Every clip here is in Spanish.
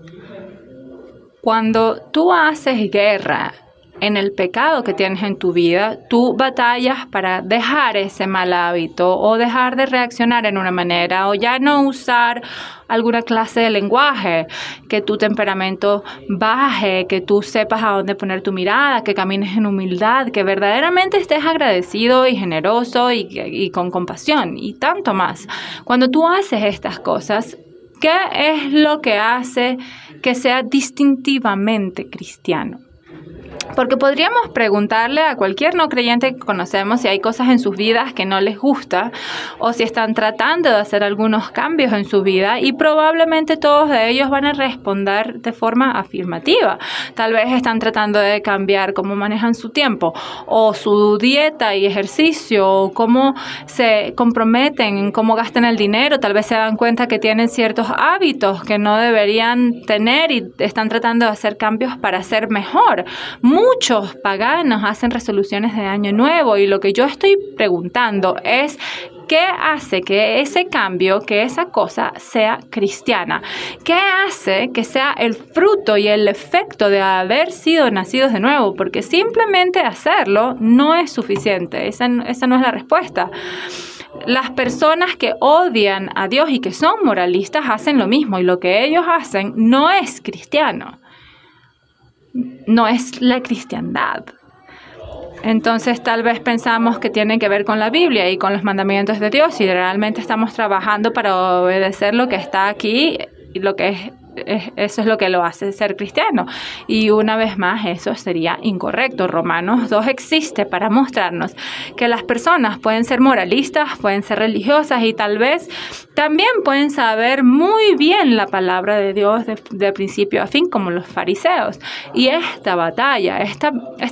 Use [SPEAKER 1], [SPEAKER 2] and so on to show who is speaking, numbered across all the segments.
[SPEAKER 1] Cuando tú haces guerra en el pecado que tienes en tu vida, tú batallas para dejar ese mal hábito o dejar de reaccionar en una manera o ya no usar alguna clase de lenguaje, que tu temperamento baje, que tú sepas a dónde poner tu mirada, que camines en humildad, que verdaderamente estés agradecido y generoso y con compasión y tanto más. Cuando tú haces estas cosas, ¿qué es lo que hace que sea distintivamente cristiano? Porque podríamos preguntarle a cualquier no creyente que conocemos si hay cosas en sus vidas que no les gusta o si están tratando de hacer algunos cambios en su vida y probablemente todos de ellos van a responder de forma afirmativa. Tal vez están tratando de cambiar cómo manejan su tiempo o su dieta y ejercicio o cómo se comprometen, cómo gastan el dinero. Tal vez se dan cuenta que tienen ciertos hábitos que no deberían tener y están tratando de hacer cambios para ser mejor. Muchos paganos hacen resoluciones de año nuevo y lo que yo estoy preguntando es ¿qué hace que ese cambio, que esa cosa sea cristiana? ¿Qué hace que sea el fruto y el efecto de haber sido nacidos de nuevo? Porque simplemente hacerlo no es suficiente. Esa no es la respuesta. Las personas que odian a Dios y que son moralistas hacen lo mismo y lo que ellos hacen no es cristiano. No es la cristiandad. Entonces tal vez pensamos que tiene que ver con la Biblia y con los mandamientos de Dios y realmente estamos trabajando para obedecer lo que está aquí y lo que eso es lo que lo hace ser cristiano. Y una vez más, eso sería incorrecto. Romanos 2 existe para mostrarnos que las personas pueden ser moralistas, pueden ser religiosas y tal vez también pueden saber muy bien la palabra de Dios de principio a fin, como los fariseos. Y esta batalla, esta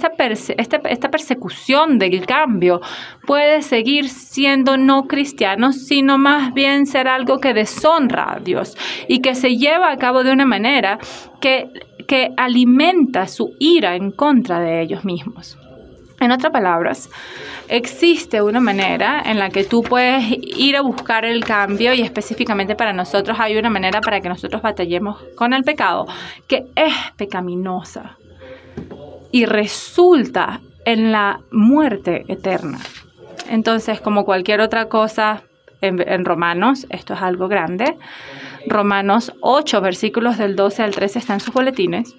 [SPEAKER 1] persecución del cambio puede seguir siendo no cristiano, sino más bien ser algo que deshonra a Dios y que se lleva a cabo de una manera que alimenta su ira en contra de ellos mismos. En otras palabras, existe una manera en la que tú puedes ir a buscar el cambio y específicamente para nosotros hay una manera para que nosotros batallemos con el pecado que es pecaminosa y resulta en la muerte eterna. Entonces, como cualquier otra cosa en Romanos, esto es algo grande. Romanos 8, versículos del 12 al 13 están en sus boletines.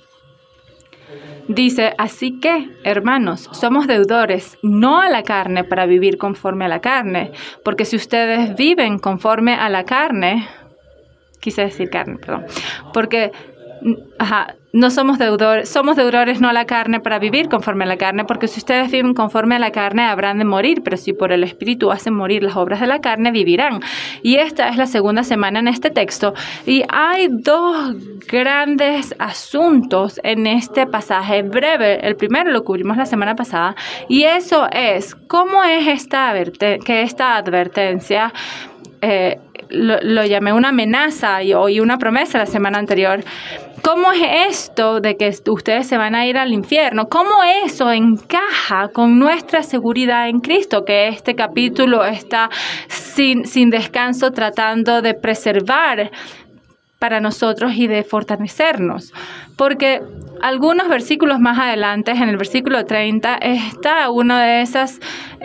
[SPEAKER 1] Dice, así que, hermanos, somos deudores, no a la carne para vivir conforme a la carne, porque si ustedes viven conforme a la carne, quise decir carne, perdón, porque no somos deudores no a la carne para vivir conforme a la carne, porque si ustedes viven conforme a la carne habrán de morir, pero si por el Espíritu hacen morir las obras de la carne, vivirán. Y esta es la segunda semana en este texto, y hay dos grandes asuntos en este pasaje breve. El primero lo cubrimos la semana pasada, y eso es, ¿cómo es esta advertencia? Lo llamé una amenaza y oí una promesa la semana anterior. ¿Cómo es esto de que ustedes se van a ir al infierno? ¿Cómo eso encaja con nuestra seguridad en Cristo? Que este capítulo está sin descanso tratando de preservar para nosotros y de fortalecernos. Porque algunos versículos más adelante, en el versículo 30, está uno de esos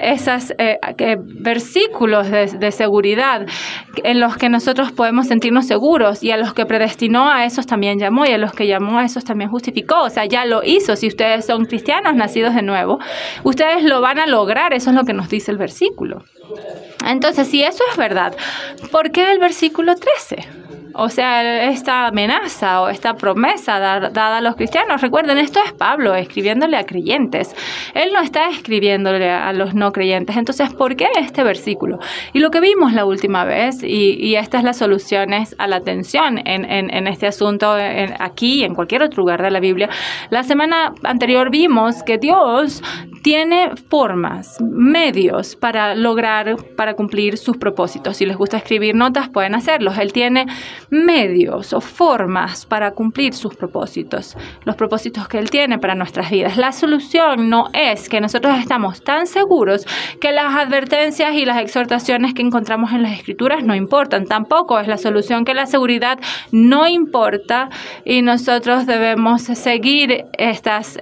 [SPEAKER 1] versículos de seguridad en los que nosotros podemos sentirnos seguros, y a los que predestinó a esos también llamó, y a los que llamó a esos también justificó. O sea, ya lo hizo. Si ustedes son cristianos nacidos de nuevo, ustedes lo van a lograr. Eso es lo que nos dice el versículo. Entonces, si eso es verdad, ¿por qué el versículo 13? O sea, esta amenaza o esta promesa dada a los cristianos. Recuerden, esto es Pablo escribiéndole a creyentes. Él no está escribiéndole a los no creyentes. Entonces, ¿por qué este versículo? Y lo que vimos la última vez, y esta es la solución a la tensión en este asunto, aquí y en cualquier otro lugar de la Biblia. La semana anterior vimos que Dios tiene formas, medios para cumplir sus propósitos. Si les gusta escribir notas, pueden hacerlos. Él tiene medios o formas para cumplir sus propósitos, los propósitos que Él tiene para nuestras vidas. La solución no es que nosotros estamos tan seguros que las advertencias y las exhortaciones que encontramos en las Escrituras no importan. Tampoco es la solución que la seguridad no importa y nosotros debemos seguir estas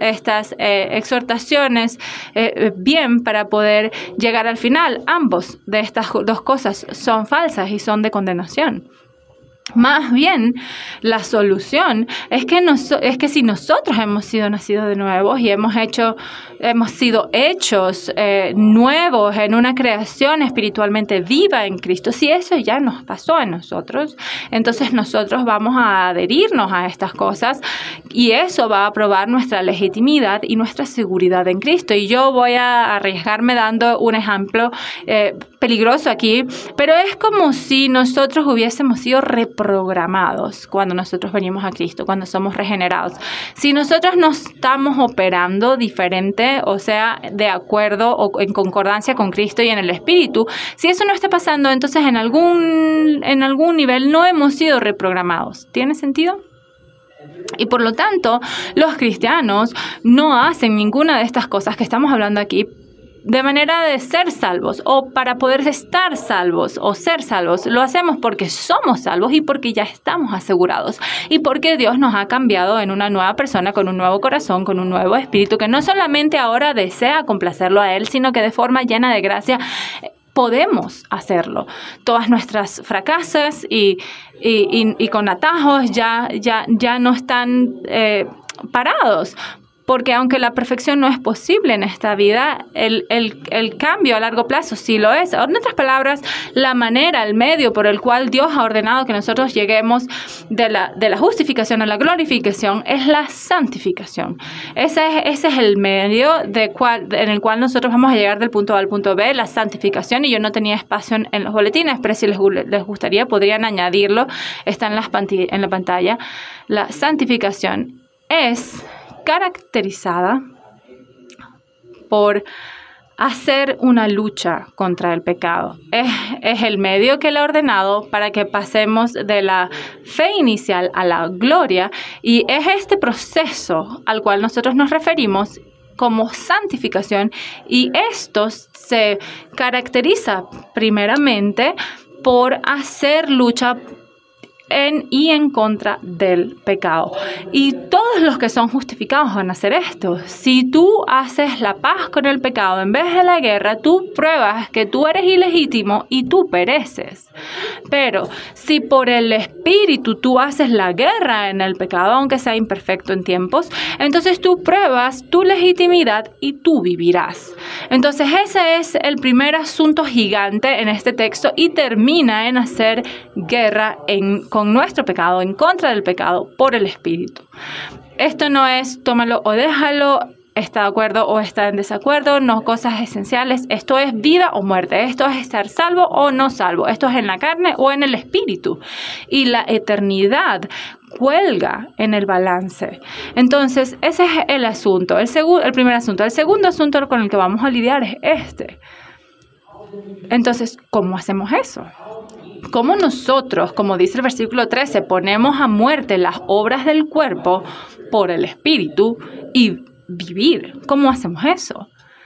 [SPEAKER 1] exhortaciones bien para poder llegar al final. Ambos de estas dos cosas son falsas y son de condenación. Más bien, la solución es que si nosotros hemos sido nacidos de nuevo y hemos sido hechos nuevos en una creación espiritualmente viva en Cristo, si eso ya nos pasó en nosotros, entonces nosotros vamos a adherirnos a estas cosas y eso va a probar nuestra legitimidad y nuestra seguridad en Cristo. Y yo voy a arriesgarme dando un ejemplo peligroso aquí, pero es como si nosotros hubiésemos sido reprogramados cuando nosotros venimos a Cristo, cuando somos regenerados. Si nosotros no estamos operando diferente, o sea, de acuerdo o en concordancia con Cristo y en el Espíritu, si eso no está pasando, entonces en algún nivel no hemos sido reprogramados. ¿Tiene sentido? Y por lo tanto, los cristianos no hacen ninguna de estas cosas que estamos hablando aquí de manera de ser salvos o para poder estar salvos o ser salvos. Lo hacemos porque somos salvos y porque ya estamos asegurados y porque Dios nos ha cambiado en una nueva persona con un nuevo corazón, con un nuevo espíritu que no solamente ahora desea complacerlo a Él, sino que de forma llena de gracia podemos hacerlo. Todas nuestras fracasos y con atajos ya no están parados. Porque aunque la perfección no es posible en esta vida, el cambio a largo plazo sí lo es. En otras palabras, la manera, el medio por el cual Dios ha ordenado que nosotros lleguemos de la justificación a la glorificación es la santificación. Ese es el medio en el cual nosotros vamos a llegar del punto A al punto B, la santificación. Y yo no tenía espacio en los boletines, pero si les gustaría podrían añadirlo. Está en la pantalla. La santificación es caracterizada por hacer una lucha contra el pecado. Es el medio que Él ha ordenado para que pasemos de la fe inicial a la gloria y es este proceso al cual nosotros nos referimos como santificación y esto se caracteriza primeramente por hacer lucha en contra del pecado. Y todos los que son justificados van a hacer esto. Si tú haces la paz con el pecado en vez de la guerra, tú pruebas que tú eres ilegítimo y tú pereces. Pero si por el Espíritu tú haces la guerra en el pecado, aunque sea imperfecto en tiempos, entonces tú pruebas tu legitimidad y tú vivirás. Entonces ese es el primer asunto gigante en este texto y termina en hacer guerra con nuestro pecado, en contra del pecado, por el Espíritu. Esto no es tómalo o déjalo, está de acuerdo o está en desacuerdo, no cosas esenciales. Esto es vida o muerte, esto es estar salvo o no salvo, esto es en la carne o en el Espíritu. Y la eternidad cuelga en el balance. Entonces, ese es el asunto, el primer asunto. El segundo asunto con el que vamos a lidiar es este. Entonces, ¿cómo hacemos eso? ¿Cómo nosotros, como dice el versículo 13, ponemos a muerte las obras del cuerpo por el Espíritu y vivir? ¿Cómo hacemos eso?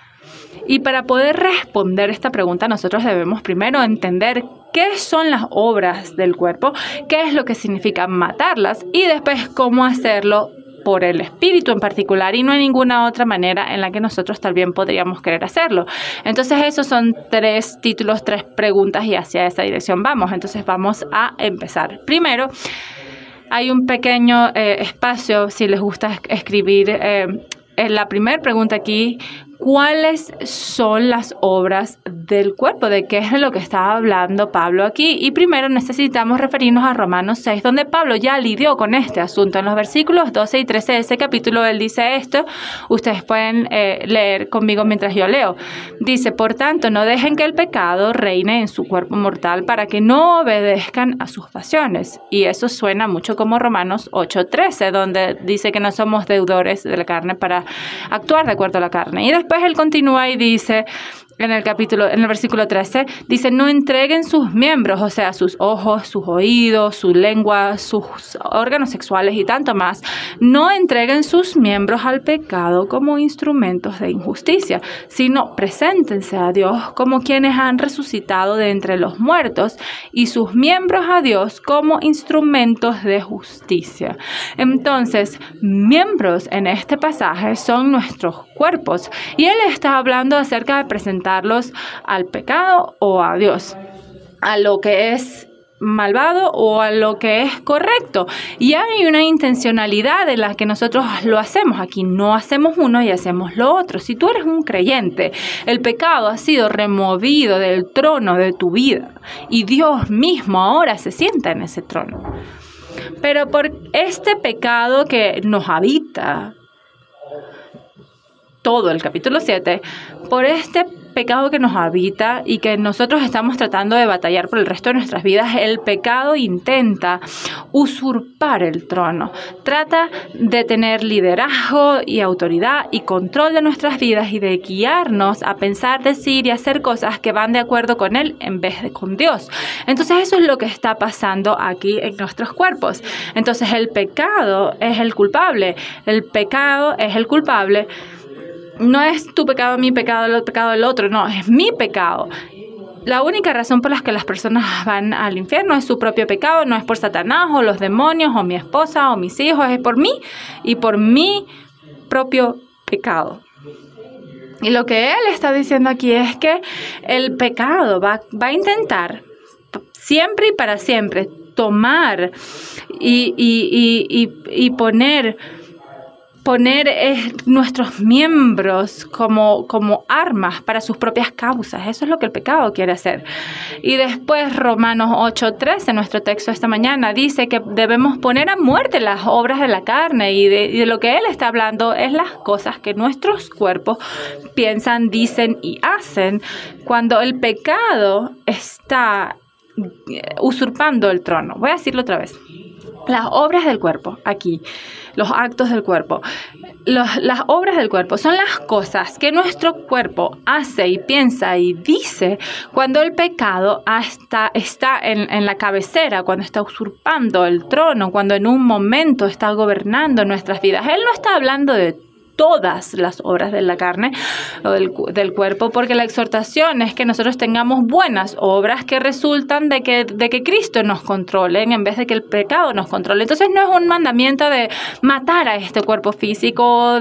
[SPEAKER 1] Y para poder responder esta pregunta, nosotros debemos primero entender qué son las obras del cuerpo, qué es lo que significa matarlas y después cómo hacerlo por el Espíritu en particular y no hay ninguna otra manera en la que nosotros también podríamos querer hacerlo. Entonces esos son 3 títulos, 3 preguntas y hacia esa dirección vamos. Entonces vamos a empezar. Primero, hay un pequeño espacio, si les gusta escribir, en la primera pregunta aquí, ¿cuáles son las obras del cuerpo? ¿De qué es lo que está hablando Pablo aquí? Y primero necesitamos referirnos a Romanos 6, donde Pablo ya lidió con este asunto. En los versículos 12 y 13 de ese capítulo, él dice esto. Ustedes pueden leer conmigo mientras yo leo. Dice, por tanto, no dejen que el pecado reine en su cuerpo mortal para que no obedezcan a sus pasiones. Y eso suena mucho como Romanos 8:13, donde dice que no somos deudores de la carne para actuar de acuerdo a la carne. Y después después él continúa y dice, en el versículo 13, dice, no entreguen sus miembros, o sea, sus ojos, sus oídos, su lengua, sus órganos sexuales y tanto más, no entreguen sus miembros al pecado como instrumentos de injusticia, sino preséntense a Dios como quienes han resucitado de entre los muertos y sus miembros a Dios como instrumentos de justicia. Entonces, miembros en este pasaje son nuestros cuerpos y él está hablando acerca de presentarlos al pecado o a Dios, a lo que es malvado o a lo que es correcto. Y hay una intencionalidad en la que nosotros lo hacemos. Aquí no hacemos uno y hacemos lo otro. Si tú eres un creyente, el pecado ha sido removido del trono de tu vida y Dios mismo ahora se sienta en ese trono. Pero por este pecado que nos habita, todo el capítulo 7, por este pecado que nos habita y que nosotros estamos tratando de batallar por el resto de nuestras vidas, el pecado intenta usurpar el trono. Trata de tener liderazgo y autoridad y control de nuestras vidas y de guiarnos a pensar, decir y hacer cosas que van de acuerdo con él en vez de con Dios. Entonces eso es lo que está pasando aquí en nuestros cuerpos. Entonces el pecado es el culpable. El pecado es el culpable. No es tu pecado, mi pecado, el pecado del otro. No, es mi pecado. La única razón por la que las personas van al infierno es su propio pecado. No es por Satanás o los demonios o mi esposa o mis hijos. Es por mí y por mi propio pecado. Y lo que él está diciendo aquí es que el pecado va a intentar siempre y para siempre tomar y poner nuestros miembros como armas para sus propias causas. Eso es lo que el pecado quiere hacer. Y después Romanos 8:13, nuestro texto esta mañana, dice que debemos poner a muerte las obras de la carne y de lo que él está hablando es las cosas que nuestros cuerpos piensan, dicen y hacen cuando el pecado está usurpando el trono. Voy a decirlo otra vez. Las obras del cuerpo, aquí, los actos del cuerpo. Las obras del cuerpo son las cosas que nuestro cuerpo hace y piensa y dice cuando el pecado está en la cabecera, cuando está usurpando el trono, cuando en un momento está gobernando nuestras vidas. Él no está hablando de todas las obras de la carne o del cuerpo, porque la exhortación es que nosotros tengamos buenas obras que resultan de que Cristo nos controle en vez de que el pecado nos controle. Entonces no es un mandamiento de matar a este cuerpo físico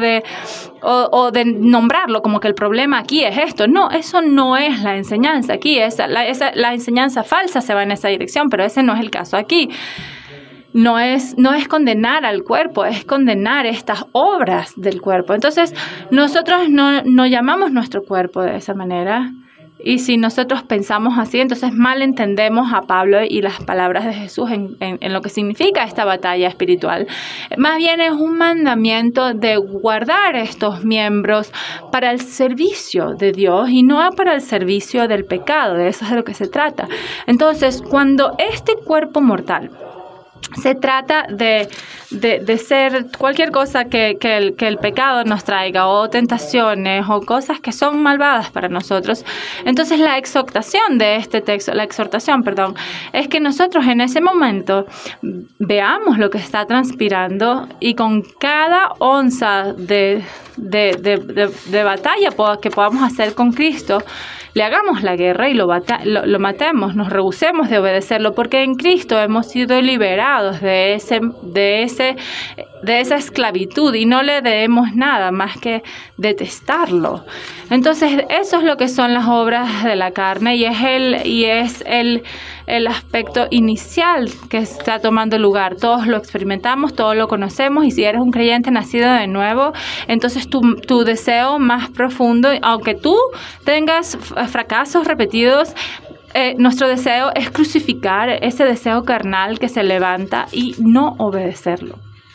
[SPEAKER 1] o de nombrarlo como que el problema aquí es esto. No, eso no es la enseñanza aquí. La enseñanza falsa se va en esa dirección, pero ese no es el caso aquí. No es condenar al cuerpo, es condenar estas obras del cuerpo. Entonces, nosotros no llamamos nuestro cuerpo de esa manera. Y si nosotros pensamos así, entonces mal entendemos a Pablo y las palabras de Jesús en lo que significa esta batalla espiritual. Más bien es un mandamiento de guardar estos miembros para el servicio de Dios y no para el servicio del pecado. De eso es de lo que se trata. Entonces, cuando este cuerpo mortal se trata de ser cualquier cosa que el pecado nos traiga, o tentaciones, o cosas que son malvadas para nosotros. Entonces la exhortación de este texto, es que nosotros en ese momento veamos lo que está transpirando y con cada onza de batalla que podamos hacer con Cristo, le hagamos la guerra y lo matemos, nos rehusemos de obedecerlo, porque en Cristo hemos sido liberados de esa esclavitud y no le debemos nada más que detestarlo. Entonces, eso es lo que son las obras de la carne y es el aspecto inicial que está tomando lugar. Todos lo experimentamos, todos lo conocemos, y si eres un creyente nacido de nuevo, entonces tu deseo más profundo, aunque tú tengas fracasos repetidos, nuestro deseo es crucificar ese deseo carnal que se levanta y no obedecerlo.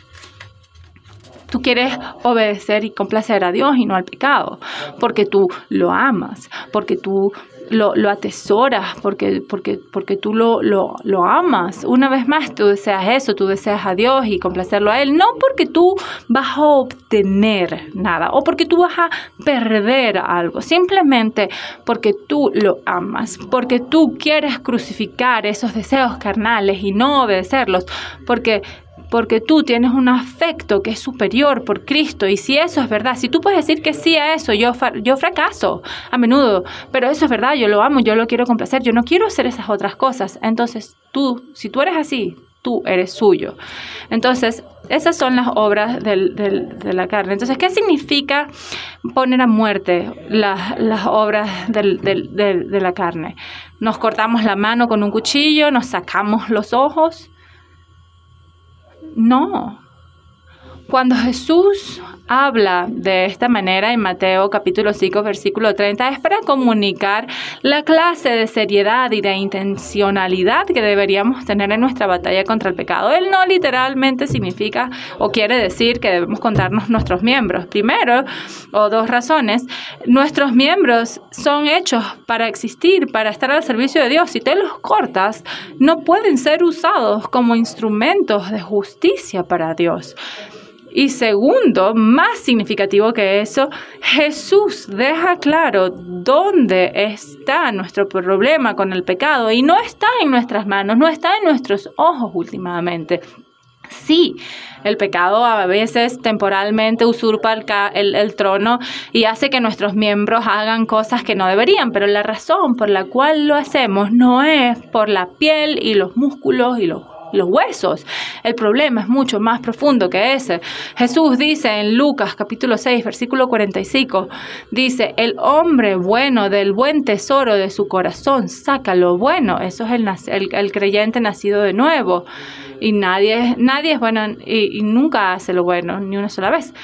[SPEAKER 1] Tú quieres obedecer y complacer a Dios y no al pecado, porque tú lo amas, porque tú lo atesoras porque tú lo amas. Una vez más, tú deseas eso, tú deseas a Dios y complacerlo a Él, no porque tú vas a obtener nada o porque tú vas a perder algo, simplemente porque tú lo amas, porque tú quieres crucificar esos deseos carnales y no obedecerlos, porque tú tienes un afecto que es superior por Cristo. Y si eso es verdad, si tú puedes decir que sí a eso, yo fracaso a menudo, pero eso es verdad, yo lo amo, yo lo quiero complacer, yo no quiero hacer esas otras cosas. Entonces si tú eres así, tú eres suyo. Entonces, esas son las obras de la carne. Entonces, ¿qué significa poner a muerte las obras de la carne? Nos cortamos la mano con un cuchillo, nos sacamos los ojos. No. Cuando Jesús habla de esta manera en Mateo capítulo 5, versículo 30, es para comunicar la clase de seriedad y de intencionalidad que deberíamos tener en nuestra batalla contra el pecado. Él no literalmente significa o quiere decir que debemos contarnos nuestros miembros. Primero, o dos razones, nuestros miembros son hechos para existir, para estar al servicio de Dios. Si te los cortas, no pueden ser usados como instrumentos de justicia para Dios. Y segundo, más significativo que eso, Jesús deja claro dónde está nuestro problema con el pecado y no está en nuestras manos, no está en nuestros ojos últimamente. Sí, el pecado a veces temporalmente usurpa el trono y hace que nuestros miembros hagan cosas que no deberían, pero la razón por la cual lo hacemos no es por la piel y los músculos y los huesos. El problema es mucho más profundo que ese. Jesús dice en Lucas capítulo 6, versículo 45, dice, el hombre bueno del buen tesoro de su corazón saca lo bueno. Eso es el creyente nacido de nuevo. Y nadie es bueno y nunca hace lo bueno, ni una sola vez.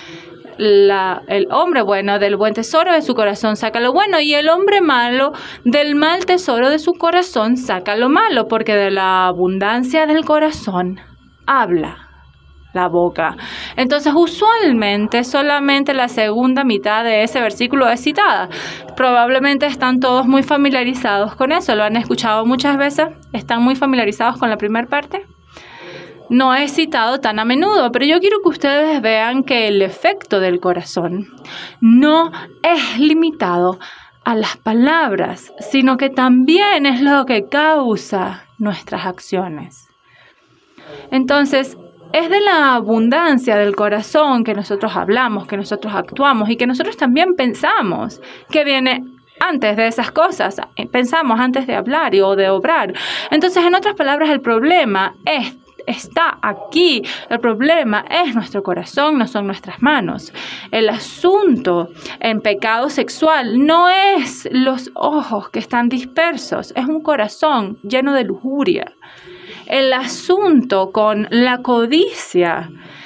[SPEAKER 1] El hombre bueno del buen tesoro de su corazón saca lo bueno y el hombre malo del mal tesoro de su corazón saca lo malo, porque de la abundancia del corazón habla la boca. Entonces, usualmente solamente la segunda mitad de ese versículo es citada. Probablemente están todos muy familiarizados con eso, lo han escuchado muchas veces, están muy familiarizados con la primera parte. No es citado tan a menudo, pero yo quiero que ustedes vean que el efecto del corazón no es limitado a las palabras, sino que también es lo que causa nuestras acciones. Entonces, es de la abundancia del corazón que nosotros hablamos, que nosotros actuamos y que nosotros también pensamos, que viene antes de esas cosas. Pensamos antes de hablar o de obrar. Entonces, en otras palabras, el problema está aquí. El problema es nuestro corazón, no son nuestras manos. El asunto en pecado sexual no es los ojos que están dispersos, es un corazón lleno de lujuria. El asunto con la codicia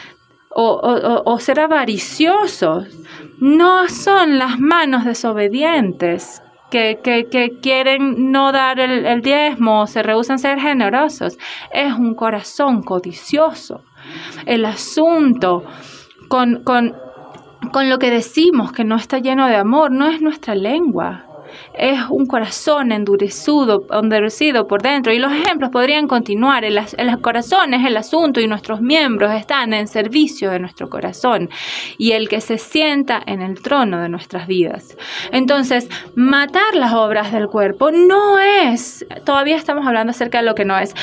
[SPEAKER 1] o ser avariciosos no son las manos desobedientes que quieren no dar el diezmo, se rehúsan a ser generosos. Es un corazón codicioso. El asunto con lo que decimos que no está lleno de amor no es nuestra lengua. Es un corazón endurecido por dentro. Y los ejemplos podrían continuar. El corazón es el asunto y nuestros miembros están en servicio de nuestro corazón y el que se sienta en el trono de nuestras vidas. Entonces, matar las obras del cuerpo no es, todavía estamos hablando acerca de lo que no es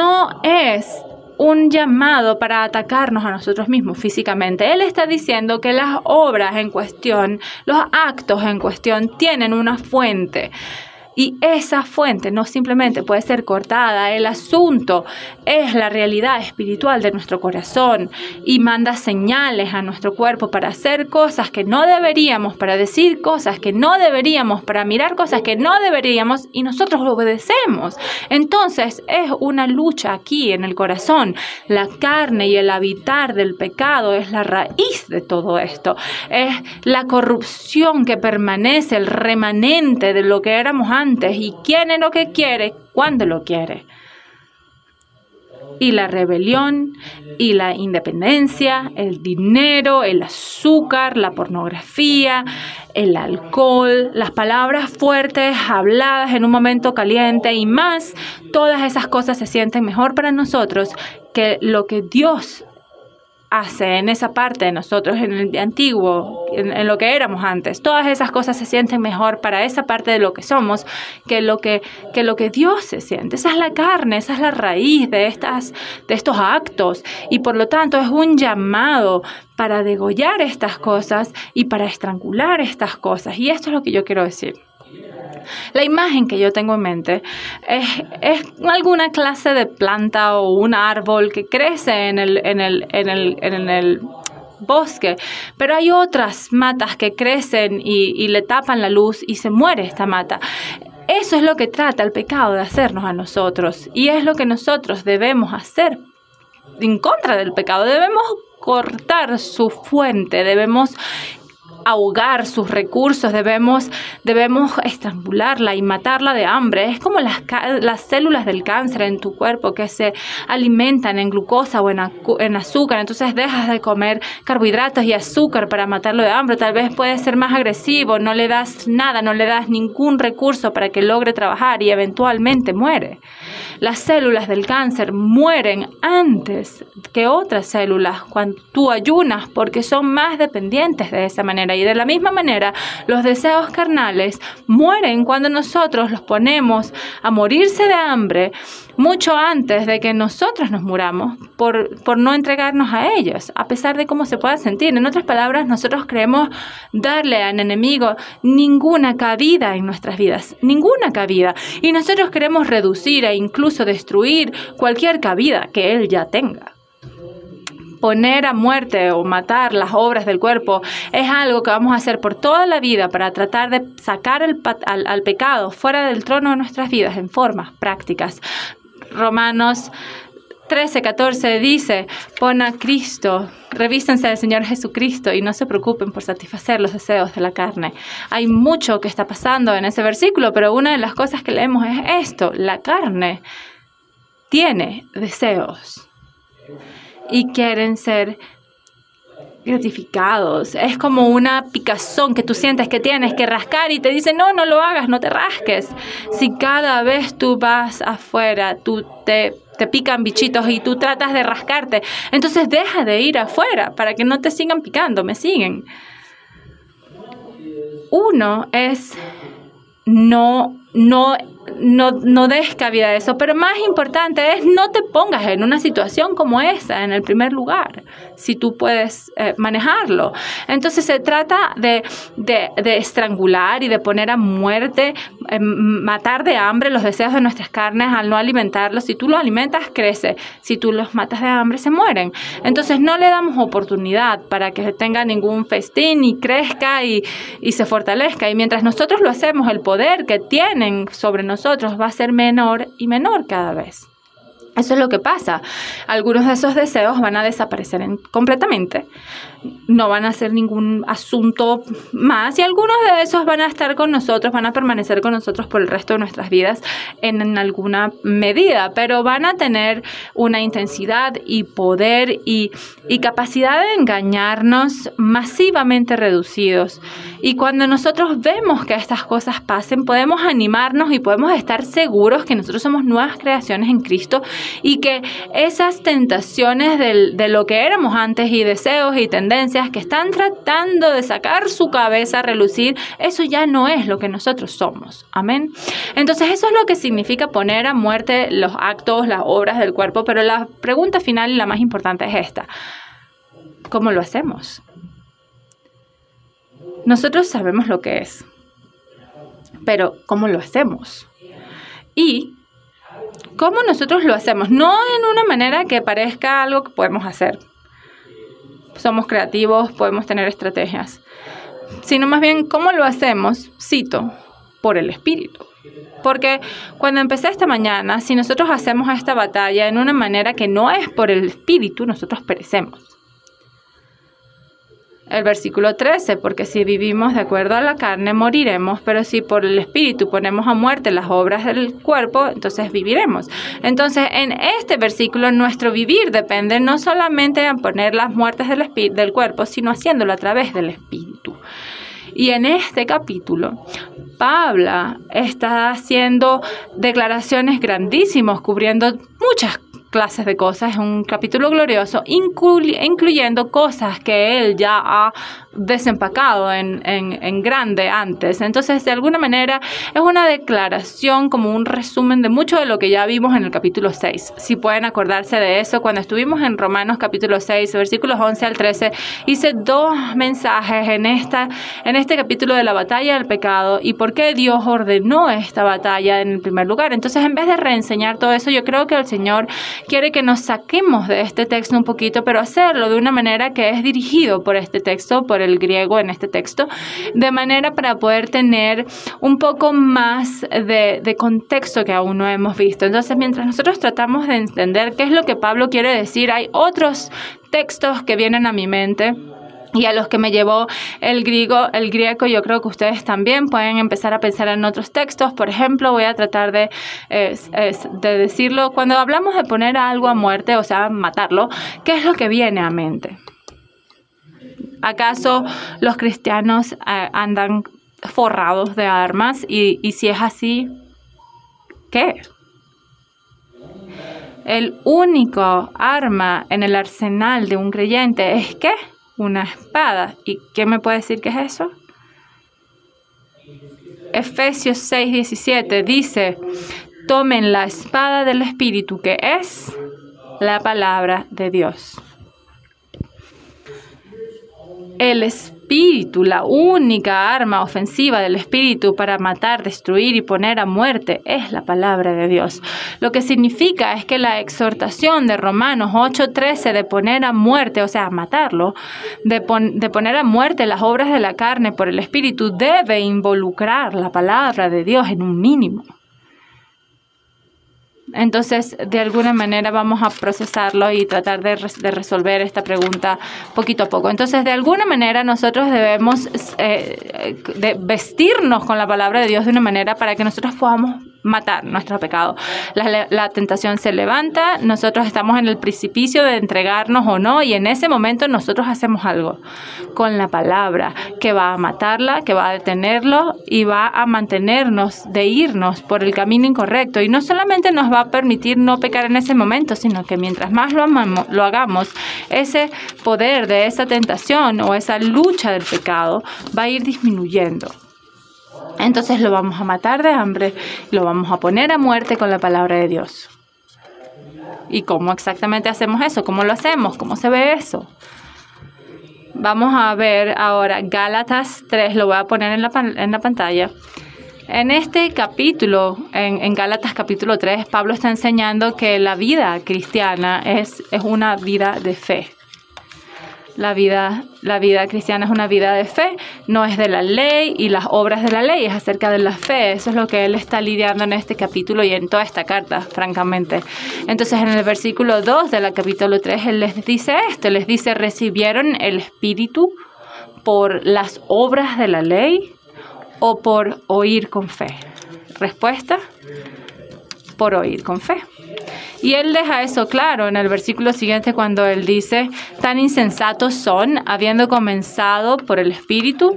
[SPEAKER 1] un llamado para atacarnos a nosotros mismos físicamente. Él está diciendo que las obras en cuestión, los actos en cuestión, tienen una fuente. Y esa fuente no simplemente puede ser cortada. El asunto es la realidad espiritual de nuestro corazón y manda señales a nuestro cuerpo para hacer cosas que no deberíamos, para decir cosas que no deberíamos, para mirar cosas que no deberíamos y nosotros lo obedecemos. Entonces es una lucha aquí en el corazón. La carne y el habitar del pecado es la raíz de todo esto. Es la corrupción que permanece, el remanente de lo que éramos antes. ¿Y quién es lo que quiere? ¿Cuándo lo quiere? Y la rebelión, y la independencia, el dinero, el azúcar, la pornografía, el alcohol, las palabras fuertes, habladas en un momento caliente y más, todas esas cosas se sienten mejor para nosotros que lo que Dios hace en esa parte de nosotros, en el antiguo, en lo que éramos antes. Todas esas cosas se sienten mejor para esa parte de lo que somos que lo que Dios se siente. Esa es la carne, esa es la raíz de estos actos y por lo tanto es un llamado para degollar estas cosas y para estrangular estas cosas. Y esto es lo que yo quiero decir. La imagen que yo tengo en mente es alguna clase de planta o un árbol que crece en el bosque, pero hay otras matas que crecen y le tapan la luz y se muere esta mata. Eso es lo que trata el pecado de hacernos a nosotros y es lo que nosotros debemos hacer en contra del pecado. Debemos cortar su fuente, debemos ahogar sus recursos, debemos estrangularla y matarla de hambre. Es como las células del cáncer en tu cuerpo que se alimentan en glucosa o en azúcar. Entonces dejas de comer carbohidratos y azúcar para matarlo de hambre. Tal vez puedes ser más agresivo, no le das nada, no le das ningún recurso para que logre trabajar y eventualmente muere. Las células del cáncer mueren antes que otras células cuando tú ayunas porque son más dependientes de esa manera. Y de la misma manera, los deseos carnales mueren cuando nosotros los ponemos a morirse de hambre mucho antes de que nosotros nos muramos por no entregarnos a ellos, a pesar de cómo se pueda sentir. En otras palabras, nosotros queremos darle al enemigo ninguna cabida en nuestras vidas, ninguna cabida. Y nosotros queremos reducir e incluso destruir cualquier cabida que él ya tenga. Poner a muerte o matar las obras del cuerpo es algo que vamos a hacer por toda la vida para tratar de sacar al pecado fuera del trono de nuestras vidas en formas prácticas. Romanos 13:14 dice, pon a Cristo, revístense del Señor Jesucristo y no se preocupen por satisfacer los deseos de la carne. Hay mucho que está pasando en ese versículo, pero una de las cosas que leemos es esto: la carne tiene deseos y quieren ser gratificados. Es como una picazón que tú sientes que tienes que rascar y te dicen, no lo hagas, no te rasques. Si cada vez tú vas afuera, te pican bichitos y tú tratas de rascarte, entonces deja de ir afuera para que no te sigan picando. ¿Me siguen? Uno es no des cabida a eso, pero más importante es no te pongas en una situación como esa en el primer lugar, si tú puedes manejarlo. Entonces se trata de estrangular y de poner a muerte, matar de hambre los deseos de nuestras carnes al no alimentarlos. Si tú los alimentas, crece. Si tú los matas de hambre, se mueren. Entonces no le damos oportunidad para que tenga ningún festín y crezca y se fortalezca. Y mientras nosotros lo hacemos, el poder que tienen sobre nosotros va a ser menor y menor cada vez. Eso es lo que pasa. Algunos de esos deseos van a desaparecer completamente. No van a ser ningún asunto más. Y algunos de esos van a estar con nosotros, van a permanecer con nosotros por el resto de nuestras vidas en alguna medida. Pero van a tener una intensidad y poder y capacidad de engañarnos masivamente reducidos. Y cuando nosotros vemos que estas cosas pasen, podemos animarnos y podemos estar seguros que nosotros somos nuevas creaciones en Cristo y que esas tentaciones de lo que éramos antes y deseos y tendencias que están tratando de sacar su cabeza a relucir, eso ya no es lo que nosotros somos. Amén. Entonces eso es lo que significa poner a muerte los actos, las obras del cuerpo, pero la pregunta final y la más importante es esta: ¿cómo lo hacemos? Nosotros sabemos lo que es, pero ¿cómo lo hacemos? Y ¿cómo nosotros lo hacemos? No en una manera que parezca algo que podemos hacer. Somos creativos, podemos tener estrategias. Sino más bien, ¿cómo lo hacemos? Cito, por el Espíritu. Porque cuando empecé esta mañana, si nosotros hacemos esta batalla en una manera que no es por el Espíritu, nosotros perecemos. El versículo 13, porque si vivimos de acuerdo a la carne, moriremos, pero si por el Espíritu ponemos a muerte las obras del cuerpo, entonces viviremos. Entonces, en este versículo, nuestro vivir depende no solamente de poner las muertes del cuerpo, sino haciéndolo a través del Espíritu. Y en este capítulo, Pablo está haciendo declaraciones grandísimas, cubriendo muchas clases de cosas. Es un capítulo glorioso, incluyendo cosas que él ya ha desempacado en grande antes. Entonces, de alguna manera, es una declaración como un resumen de mucho de lo que ya vimos en el capítulo 6. Si pueden acordarse de eso, cuando estuvimos en Romanos capítulo 6, versículos 11 al 13, hice 2 mensajes en este capítulo de la batalla del pecado y por qué Dios ordenó esta batalla en el primer lugar. Entonces, en vez de reenseñar todo eso, yo creo que el Señor quiere que nos saquemos de este texto un poquito, pero hacerlo de una manera que es dirigido por este texto, por el griego en este texto, de manera para poder tener un poco más de contexto que aún no hemos visto. Entonces, mientras nosotros tratamos de entender qué es lo que Pablo quiere decir, hay otros textos que vienen a mi mente y a los que me llevó el griego. Yo creo que ustedes también pueden empezar a pensar en otros textos. Por ejemplo, voy a tratar de decirlo. Cuando hablamos de poner algo a muerte, o sea, matarlo, ¿qué es lo que viene a mente? ¿Acaso los cristianos andan forrados de armas? Y si es así, ¿qué? El único arma en el arsenal de un creyente es ¿qué? Una espada. ¿Y qué me puede decir que es eso? Efesios 6:17 dice: tomen la espada del Espíritu, que es la palabra de Dios. El Espíritu, la única arma ofensiva del Espíritu para matar, destruir y poner a muerte es la palabra de Dios. Lo que significa es que la exhortación de Romanos 8:13 de poner a muerte, o sea, matarlo, de poner a muerte las obras de la carne por el Espíritu, debe involucrar la palabra de Dios en un mínimo. Entonces, de alguna manera vamos a procesarlo y tratar de resolver esta pregunta poquito a poco. Entonces, de alguna manera nosotros debemos de vestirnos con la palabra de Dios de una manera para que nosotros podamos matar nuestro pecado. La tentación se levanta, nosotros estamos en el precipicio de entregarnos o no, y en ese momento nosotros hacemos algo con la palabra que va a matarla, que va a detenerlo y va a mantenernos de irnos por el camino incorrecto. Y no solamente nos va a permitir no pecar en ese momento, sino que mientras más lo hagamos, ese poder de esa tentación o esa lucha del pecado va a ir disminuyendo. Entonces lo vamos a matar de hambre, lo vamos a poner a muerte con la palabra de Dios. ¿Y cómo exactamente hacemos eso? ¿Cómo lo hacemos? ¿Cómo se ve eso? Vamos a ver ahora Gálatas 3, lo voy a poner en la pantalla. En este capítulo, en Gálatas capítulo 3, Pablo está enseñando que la vida cristiana es una vida de fe. La vida cristiana es una vida de fe, no es de la ley y las obras de la ley, es acerca de la fe. Eso es lo que él está lidiando en este capítulo y en toda esta carta, francamente. Entonces, en el versículo 2 del capítulo 3, él les dice esto, les dice: ¿recibieron el Espíritu por las obras de la ley o por oír con fe? Respuesta: por oír con fe. Y él deja eso claro en el versículo siguiente cuando él dice: tan insensatos son, habiendo comenzado por el Espíritu,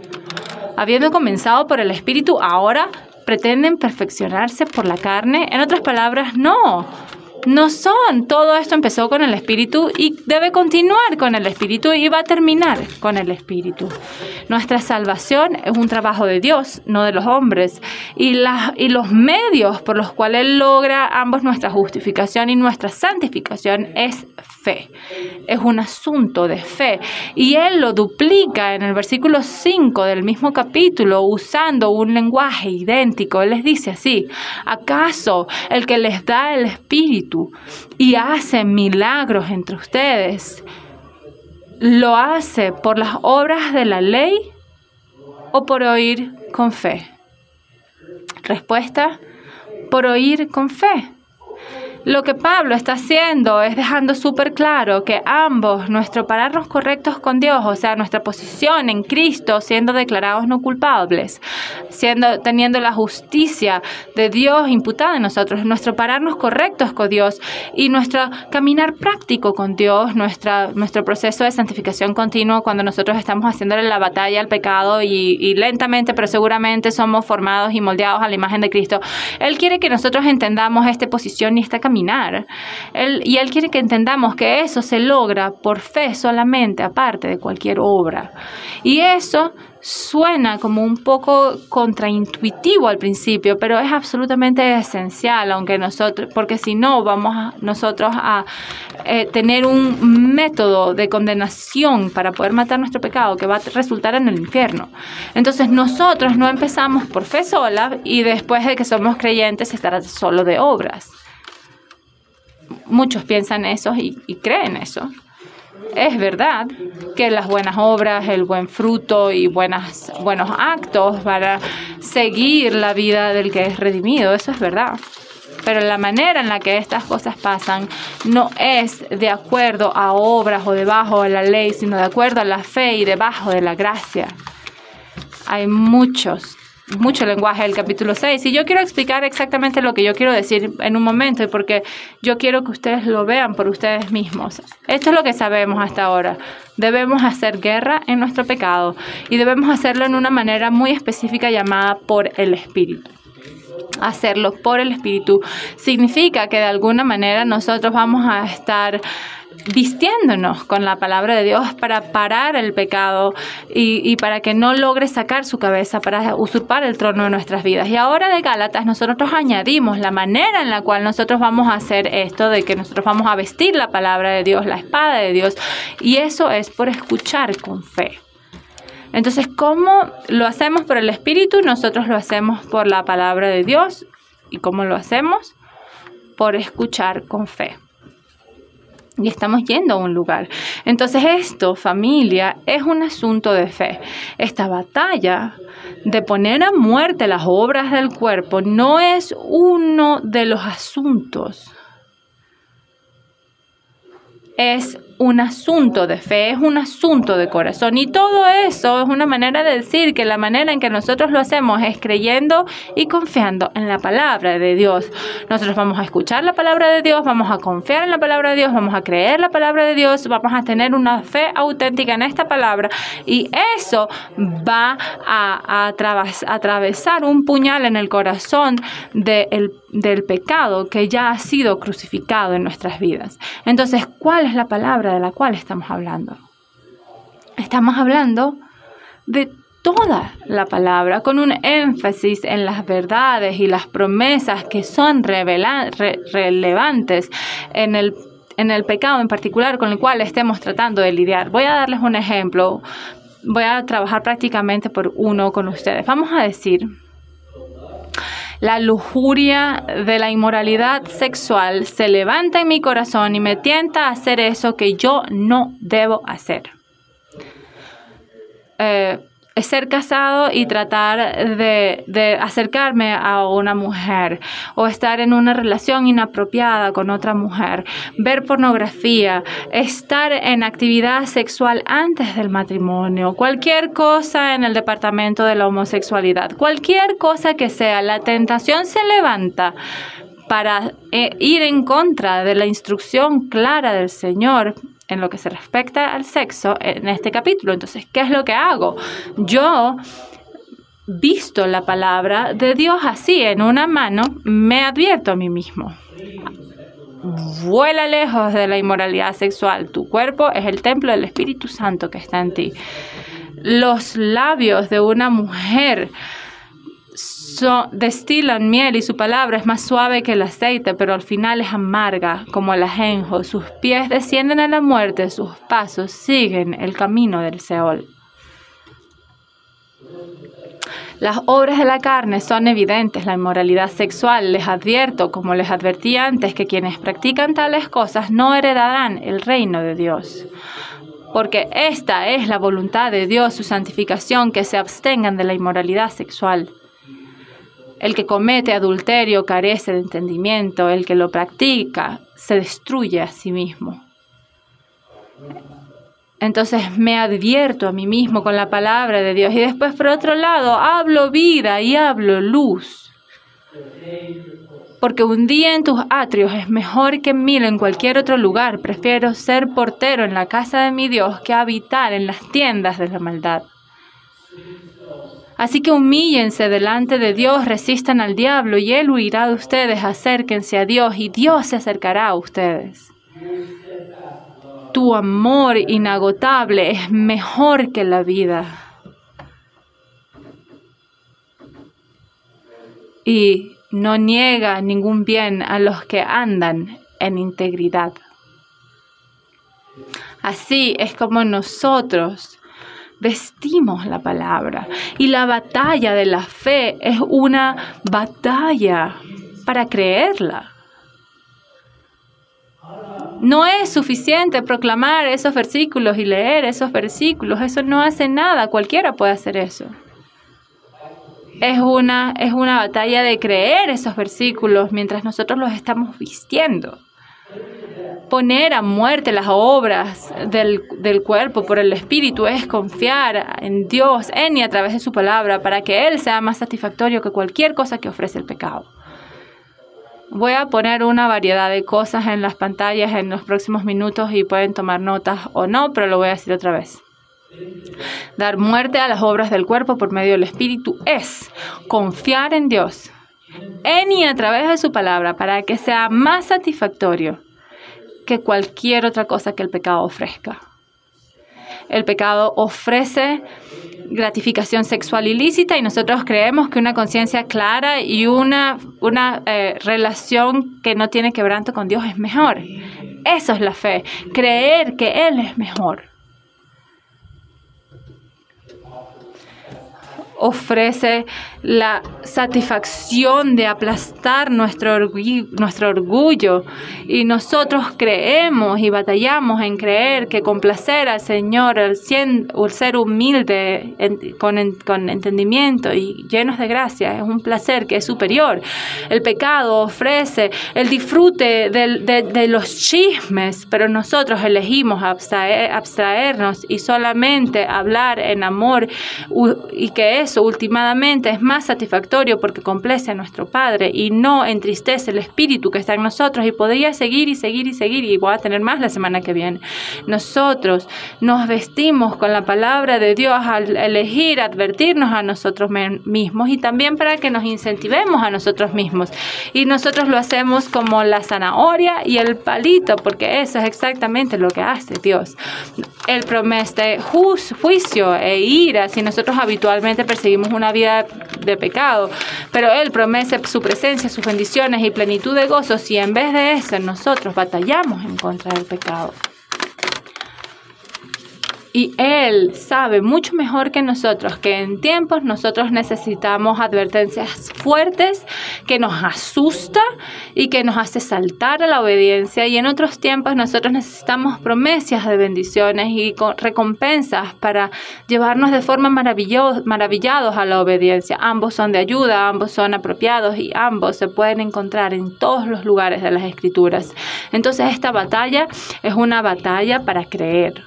[SPEAKER 1] ahora pretenden perfeccionarse por la carne. En otras palabras, no son. Todo esto empezó con el Espíritu y debe continuar con el Espíritu y va a terminar con el Espíritu. Nuestra salvación es un trabajo de Dios, no de los hombres. Y los medios por los cuales Él logra ambos nuestra justificación y nuestra santificación es fe. Es un asunto de fe. Y Él lo duplica en el versículo 5 del mismo capítulo usando un lenguaje idéntico. Él les dice así: ¿acaso el que les da el Espíritu y hace milagros entre ustedes, lo hace por las obras de la ley o por oír con fe? Respuesta: por oír con fe. Lo que Pablo está haciendo es dejando súper claro que ambos, nuestro pararnos correctos con Dios, o sea, nuestra posición en Cristo, siendo declarados no culpables, teniendo la justicia de Dios imputada en nosotros, nuestro pararnos correctos con Dios y nuestro caminar práctico con Dios, nuestro proceso de santificación continuo cuando nosotros estamos haciéndole la batalla al pecado y lentamente pero seguramente somos formados y moldeados a la imagen de Cristo. Él quiere que nosotros entendamos esta posición y esta caminar. Él quiere que entendamos que eso se logra por fe solamente, aparte de cualquier obra. Y eso suena como un poco contraintuitivo al principio, pero es absolutamente esencial, porque si no vamos nosotros a tener un método de condenación para poder matar nuestro pecado que va a resultar en el infierno. Entonces nosotros no empezamos por fe sola y después de que somos creyentes estará solo de obras. Muchos piensan eso y creen eso. Es verdad que las buenas obras, el buen fruto y buenos actos van a seguir la vida del que es redimido, eso es verdad. Pero la manera en la que estas cosas pasan no es de acuerdo a obras o debajo de la ley, sino de acuerdo a la fe y debajo de la gracia. Hay mucho lenguaje del capítulo 6 y yo quiero explicar exactamente lo que yo quiero decir en un momento porque yo quiero que ustedes lo vean por ustedes mismos. Esto es lo que sabemos hasta ahora. Debemos hacer guerra en nuestro pecado y debemos hacerlo en una manera muy específica llamada por el Espíritu. Hacerlo por el Espíritu significa que de alguna manera nosotros vamos a estar vistiéndonos con la palabra de Dios para parar el pecado y para que no logre sacar su cabeza, para usurpar el trono de nuestras vidas. Y ahora de Gálatas nosotros añadimos la manera en la cual nosotros vamos a hacer esto, de que nosotros vamos a vestir la palabra de Dios, la espada de Dios, y eso es por escuchar con fe. Entonces, ¿cómo lo hacemos por el Espíritu? Nosotros lo hacemos por la palabra de Dios. ¿Y cómo lo hacemos? Por escuchar con fe. Y estamos yendo a un lugar. Entonces esto, familia, es un asunto de fe. Esta batalla de poner a muerte las obras del cuerpo no es uno de los asuntos. Es un asunto de fe, es un asunto de corazón. Y todo eso es una manera de decir que la manera en que nosotros lo hacemos es creyendo y confiando en la palabra de Dios. Nosotros vamos a escuchar la palabra de Dios, vamos a confiar en la palabra de Dios, vamos a creer la palabra de Dios, vamos a tener una fe auténtica en esta palabra. Y eso va a atravesar un puñal en el corazón del pecado que ya ha sido crucificado en nuestras vidas. Entonces, ¿cuál es la palabra de la cual estamos hablando? Estamos hablando de toda la palabra, con un énfasis en las verdades y las promesas que son relevantes en el pecado en particular con el cual estemos tratando de lidiar. Voy a darles un ejemplo. Voy a trabajar prácticamente por uno con ustedes. Vamos a decir, la lujuria de la inmoralidad sexual se levanta en mi corazón y me tienta a hacer eso que yo no debo hacer. Ser casado y tratar de acercarme a una mujer o estar en una relación inapropiada con otra mujer, ver pornografía, estar en actividad sexual antes del matrimonio, cualquier cosa en el departamento de la homosexualidad, cualquier cosa que sea, la tentación se levanta para ir en contra de la instrucción clara del Señor en lo que se respecta al sexo en este capítulo. Entonces, ¿qué es lo que hago? Yo, visto la palabra de Dios así en una mano, me advierto a mí mismo. Vuela lejos de la inmoralidad sexual. Tu cuerpo es el templo del Espíritu Santo que está en ti. Los labios de una mujer destilan miel y su palabra es más suave que el aceite, pero al final es amarga como el ajenjo. Sus pies descienden a la muerte, sus pasos siguen el camino del Seol. Las obras de la carne son evidentes, la inmoralidad sexual. Les advierto, como les advertí antes, que quienes practican tales cosas no heredarán el reino de Dios. Porque esta es la voluntad de Dios, su santificación, que se abstengan de la inmoralidad sexual. El que comete adulterio carece de entendimiento. El que lo practica se destruye a sí mismo. Entonces me advierto a mí mismo con la palabra de Dios. Y después, por otro lado, hablo vida y hablo luz. Porque un día en tus atrios es mejor que 1000 en cualquier otro lugar. Prefiero ser portero en la casa de mi Dios que habitar en las tiendas de la maldad. Así que humíllense delante de Dios, resistan al diablo y Él huirá de ustedes. Acérquense a Dios y Dios se acercará a ustedes. Tu amor inagotable es mejor que la vida. Y no niega ningún bien a los que andan en integridad. Así es como nosotros vestimos la palabra. Y la batalla de la fe es una batalla para creerla. No es suficiente proclamar esos versículos y leer esos versículos. Eso no hace nada. Cualquiera puede hacer eso. Es una batalla de creer esos versículos mientras nosotros los estamos vistiendo. Poner a muerte las obras del cuerpo por el Espíritu es confiar en Dios, en y a través de su palabra, para que Él sea más satisfactorio que cualquier cosa que ofrece el pecado. Voy a poner una variedad de cosas en las pantallas en los próximos minutos y pueden tomar notas o no, pero lo voy a decir otra vez. Dar muerte a las obras del cuerpo por medio del Espíritu es confiar en Dios, en y a través de su palabra, para que sea más satisfactorio que cualquier otra cosa que el pecado ofrezca. El pecado ofrece gratificación sexual ilícita y nosotros creemos que una conciencia clara y una relación que no tiene quebranto con Dios es mejor. Eso es la fe, creer que Él es mejor. Ofrece la satisfacción de aplastar nuestro orgullo. Y nosotros creemos y batallamos en creer que complacer al Señor, el ser humilde con entendimiento y llenos de gracia, es un placer que es superior. El pecado ofrece el disfrute de los chismes, pero nosotros elegimos abstraernos y solamente hablar en amor, y que eso últimamente es más satisfactorio porque complace a nuestro Padre y no entristece el Espíritu que está en nosotros. Y podría seguir y voy a tener más la semana que viene. Nosotros nos vestimos con la palabra de Dios al elegir advertirnos a nosotros mismos y también para que nos incentivemos a nosotros mismos. Y nosotros lo hacemos como la zanahoria y el palito, porque eso es exactamente lo que hace Dios. Él promete juicio e ira si nosotros habitualmente perseguimos una vida de pecado, pero Él promete su presencia, sus bendiciones y plenitud de gozo si en vez de eso nosotros batallamos en contra del pecado. Y Él sabe mucho mejor que nosotros que en tiempos nosotros necesitamos advertencias fuertes que nos asusta y que nos hace saltar a la obediencia. Y en otros tiempos nosotros necesitamos promesas de bendiciones y recompensas para llevarnos de forma maravillados a la obediencia. Ambos son de ayuda, ambos son apropiados y ambos se pueden encontrar en todos los lugares de las Escrituras. Entonces esta batalla es una batalla para creer.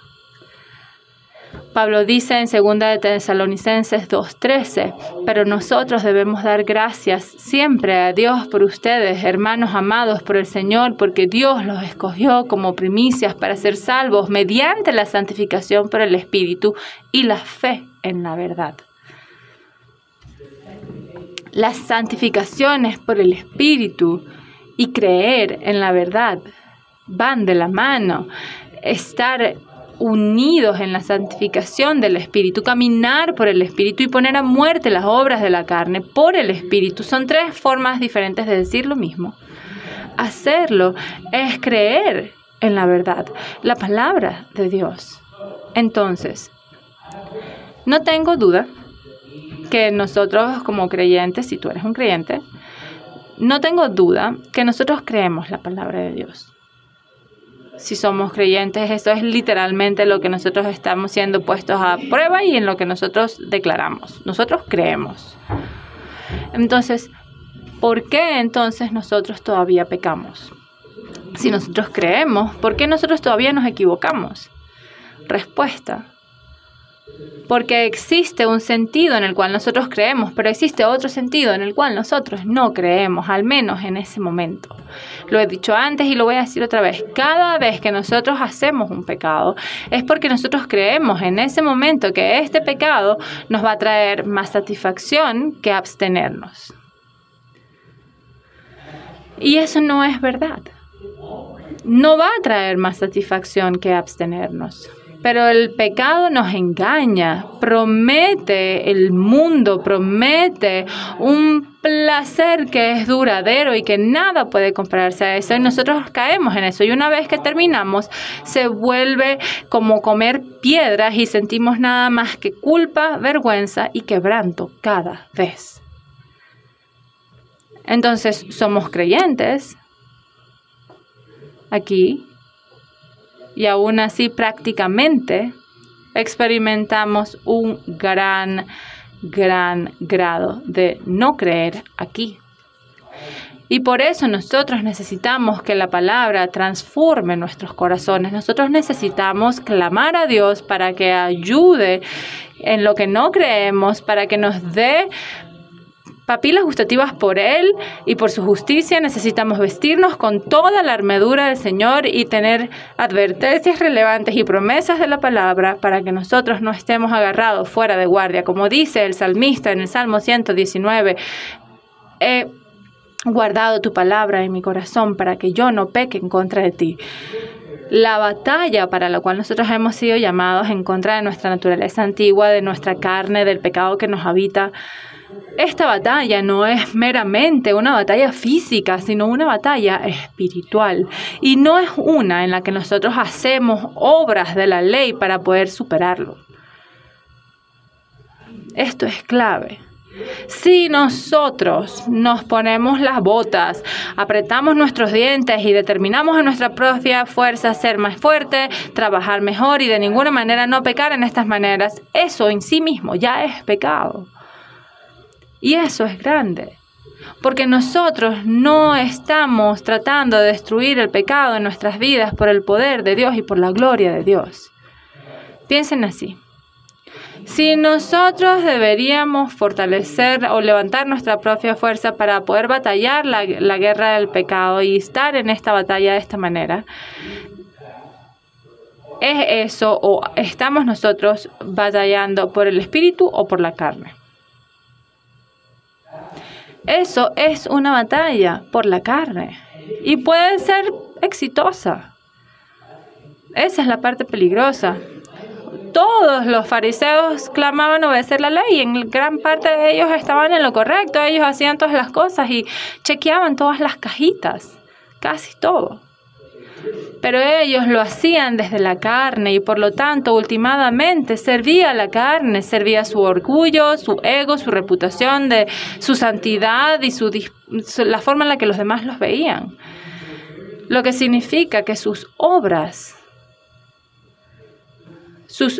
[SPEAKER 1] Pablo dice en 2 de Tesalonicenses 2:13, pero nosotros debemos dar gracias siempre a Dios por ustedes, hermanos amados por el Señor, porque Dios los escogió como primicias para ser salvos mediante la santificación por el Espíritu y la fe en la verdad. Las santificaciones por el Espíritu y creer en la verdad van de la mano. Estar unidos en la santificación del Espíritu, caminar por el Espíritu y poner a muerte las obras de la carne por el Espíritu. Son tres formas diferentes de decir lo mismo. Hacerlo es creer en la verdad, la palabra de Dios. Entonces, no tengo duda que nosotros como creyentes, si tú eres un creyente, no tengo duda que nosotros creemos la palabra de Dios. Si somos creyentes, eso es literalmente lo que nosotros estamos siendo puestos a prueba y en lo que nosotros declaramos. Nosotros creemos. Entonces, ¿por qué entonces nosotros todavía pecamos? Si nosotros creemos, ¿por qué nosotros todavía nos equivocamos? Respuesta: porque existe un sentido en el cual nosotros creemos, pero existe otro sentido en el cual nosotros no creemos, al menos en ese momento. Lo he dicho antes y lo voy a decir otra vez. Cada vez que nosotros hacemos un pecado, es porque nosotros creemos en ese momento que este pecado nos va a traer más satisfacción que abstenernos. Y eso no es verdad. No va a traer más satisfacción que abstenernos. Pero el pecado nos engaña, promete el mundo, promete un placer que es duradero y que nada puede compararse a eso. Y nosotros caemos en eso. Y una vez que terminamos, se vuelve como comer piedras y sentimos nada más que culpa, vergüenza y quebranto cada vez. Entonces, somos creyentes aquí. Y aún así prácticamente experimentamos un gran grado de no creer aquí. Y por eso nosotros necesitamos que la palabra transforme nuestros corazones. Nosotros necesitamos clamar a Dios para que ayude en lo que no creemos, para que nos dé papilas gustativas por Él y por su justicia. Necesitamos vestirnos con toda la armadura del Señor y tener advertencias relevantes y promesas de la palabra para que nosotros no estemos agarrados fuera de guardia. Como dice el salmista en el Salmo 119, he guardado tu palabra en mi corazón para que yo no peque en contra de ti. La batalla para la cual nosotros hemos sido llamados en contra de nuestra naturaleza antigua, de nuestra carne, del pecado que nos habita, esta batalla no es meramente una batalla física, sino una batalla espiritual. Y no es una en la que nosotros hacemos obras de la ley para poder superarlo. Esto es clave. Si nosotros nos ponemos las botas, apretamos nuestros dientes y determinamos en nuestra propia fuerza ser más fuerte, trabajar mejor y de ninguna manera no pecar en estas maneras, eso en sí mismo ya es pecado. Y eso es grande, porque nosotros no estamos tratando de destruir el pecado en nuestras vidas por el poder de Dios y por la gloria de Dios. Piensen así. Si nosotros deberíamos fortalecer o levantar nuestra propia fuerza para poder batallar la guerra del pecado y estar en esta batalla de esta manera, ¿es eso o estamos nosotros batallando por el espíritu o por la carne? Eso es una batalla por la carne y puede ser exitosa. Esa es la parte peligrosa. Todos los fariseos clamaban obedecer la ley y en gran parte de ellos estaban en lo correcto. Ellos hacían todas las cosas y chequeaban todas las cajitas, casi todo. Pero ellos lo hacían desde la carne y por lo tanto, últimamente, servía a la carne, servía a su orgullo, su ego, su reputación de su santidad y la forma en la que los demás los veían. Lo que significa que sus obras, su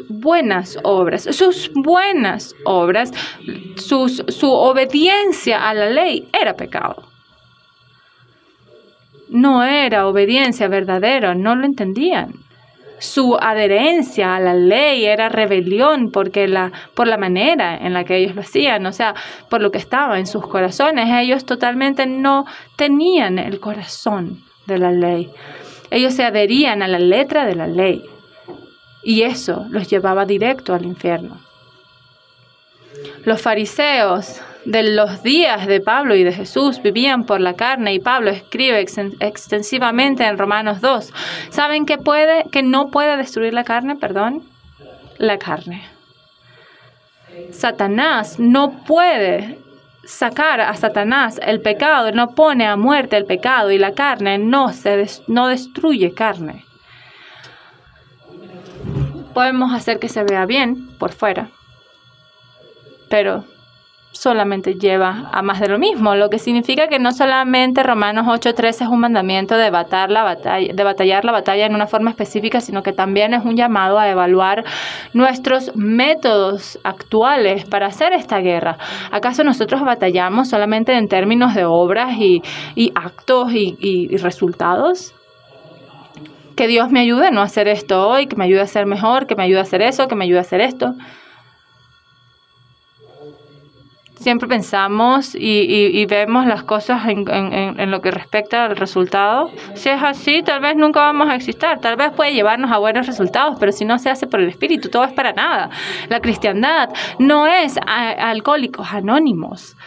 [SPEAKER 1] obediencia a la ley era pecado. No era obediencia verdadera, no lo entendían. Su adherencia a la ley era rebelión por la manera en la que ellos lo hacían, o sea, por lo que estaba en sus corazones. Ellos totalmente no tenían el corazón de la ley. Ellos se adherían a la letra de la ley y eso los llevaba directo al infierno. Los fariseos de los días de Pablo y de Jesús vivían por la carne y Pablo escribe extensivamente en Romanos 2. ¿Saben que no puede destruir la carne? La carne. Satanás no puede sacar a Satanás el pecado, no pone a muerte el pecado y la carne no destruye carne. Podemos hacer que se vea bien por fuera, pero solamente lleva a más de lo mismo, lo que significa que no solamente Romanos 8:13 es un mandamiento de batallar la batalla en una forma específica, sino que también es un llamado a evaluar nuestros métodos actuales para hacer esta guerra. ¿Acaso nosotros batallamos solamente en términos de obras y actos y resultados? Que Dios me ayude a no hacer esto hoy, que me ayude a ser mejor, que me ayude a hacer eso, que me ayude a hacer esto. Siempre pensamos y vemos las cosas en lo que respecta al resultado. Si es así, tal vez nunca vamos a existir. Tal vez puede llevarnos a buenos resultados, pero si no se hace por el Espíritu, todo es para nada. La cristiandad no es alcohólicos anónimos.